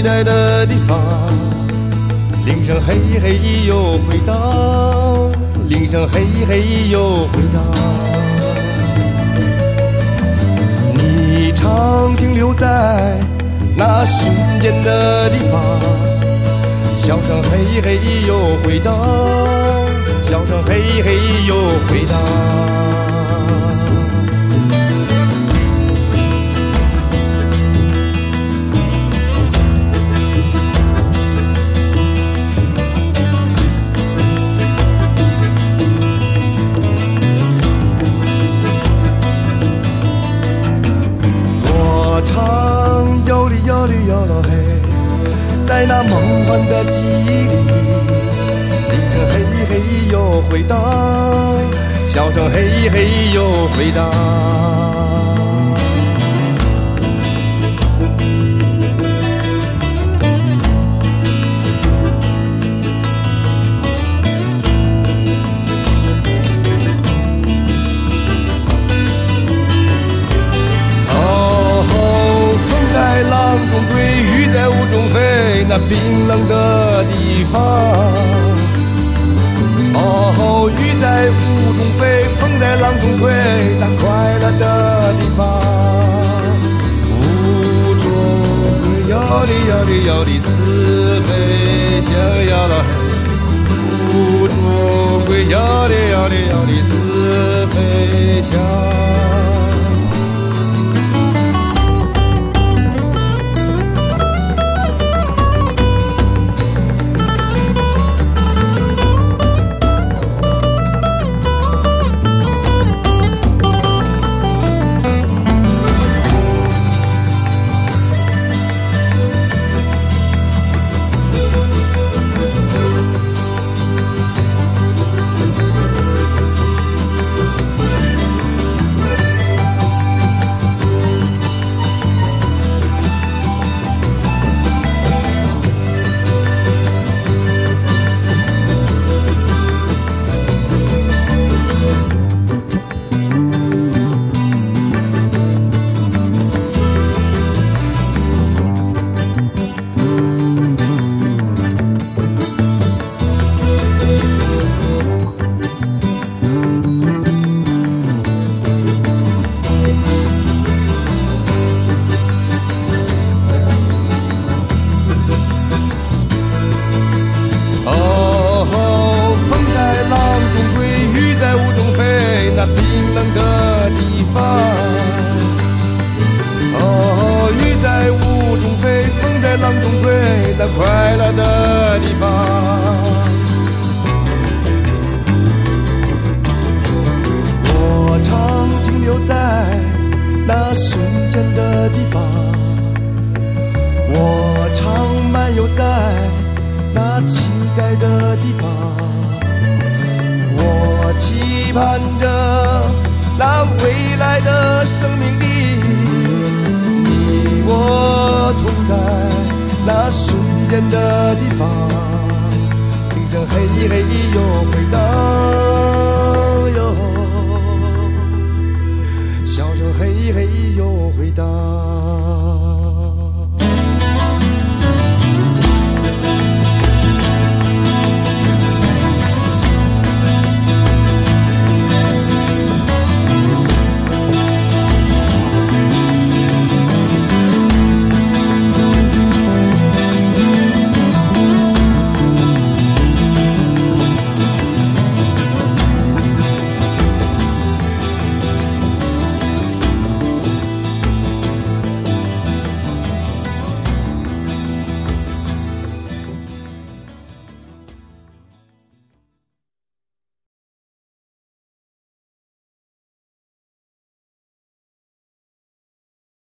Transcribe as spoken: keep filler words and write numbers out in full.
在的地方，铃声嘿嘿又回荡，铃声嘿嘿又回荡。你常停留在那瞬间的地方，笑声嘿嘿又回荡，笑声嘿嘿又回荡。在那梦幻的记忆里，铃声嘿嘿又回荡，笑声嘿嘿又回荡。那冰冷的地方，哦，雨在雾中飞，风在浪中吹，那快乐的地方。雾中会摇的摇的摇的似飞翔呀啦，雾中会摇的摇的摇的似飞翔。那快乐的地方，我常停留在那瞬间的地方，我常漫游在那期待的地方，我期盼着那未来的生命里，你我同在那瞬间的地方，铃声嘿嘿又回荡。